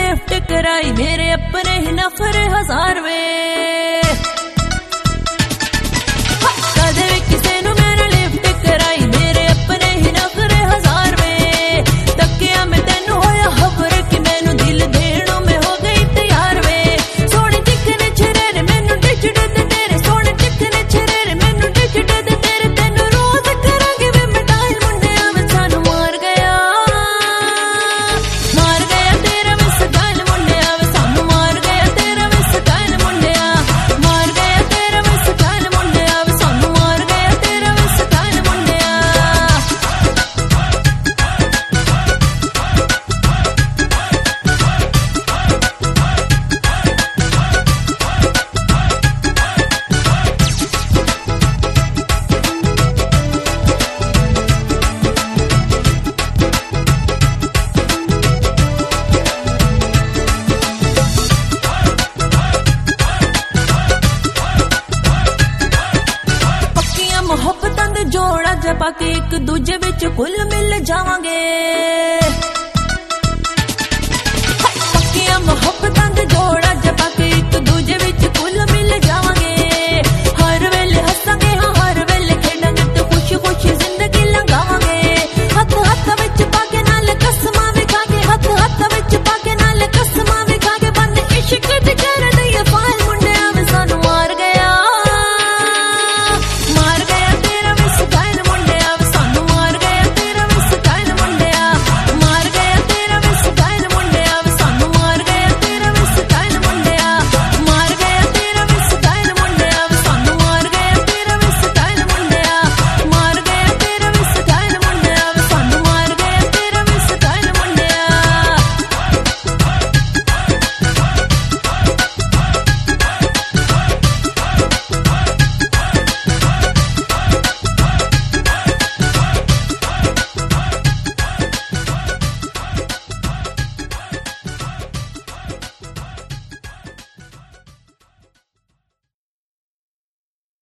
lift कराई मेरे अपने ही नफरे हजार वे कदे किसे नु मैंने लिफ्ट कराई मेरे अपने ही नफरे हजार वे तकिया में तेनू होया खबर कि मैनू दिल देनो में हो गई तैयार वे सोने चिकने छेरे मैनू डिचड़े दे तेरे सोने चिकने छेरे मैनू डिचड़े दे तेरे तेनू रोज करांगे वे मिटाई मुंडिया में सानू मार गया तेरा मिस गाल मुंडिया वे सानू मार गया तेरा मिस गाल मुंडिया मार गया तेरा मिस गाल मुंडिया वे सानू मार गया तेरा मिस गाल मुंडिया मोहब्बतां दे जोड़ा जपा के एक दूजे विच घुल